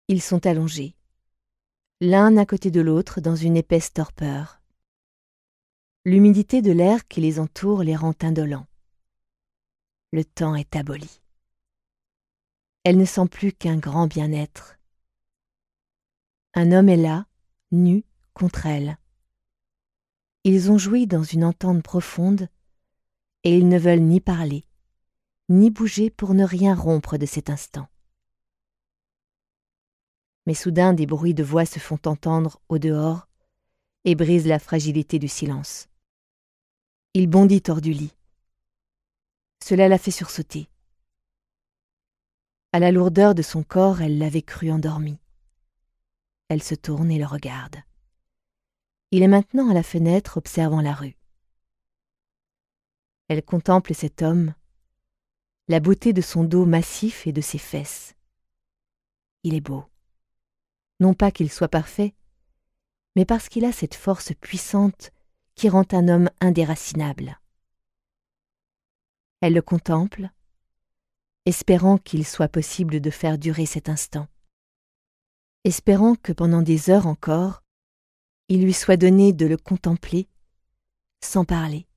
Ils sont allongés, l'un à côté de l'autre dans une épaisse torpeur. L'humidité de l'air qui les entoure les rend indolents. Le temps est aboli. Elle ne sent plus qu'un grand bien-être. Un homme est là, nu, contre elle. Ils ont joui dans une entente profonde et ils ne veulent ni parler, ni bouger pour ne rien rompre de cet instant. Mais soudain des bruits de voix se font entendre au dehors et brisent la fragilité du silence. Il bondit hors du lit. Cela l'a fait sursauter. À la lourdeur de son corps, elle l'avait cru endormi. Elle se tourne et le regarde. Il est maintenant à la fenêtre observant la rue. Elle contemple cet homme, la beauté de son dos massif et de ses fesses. Il est beau. Non pas qu'il soit parfait, mais parce qu'il a cette force puissante qui rend un homme indéracinable. Elle le contemple, espérant qu'il soit possible de faire durer cet instant, espérant que pendant des heures encore, il lui soit donné de le contempler sans parler,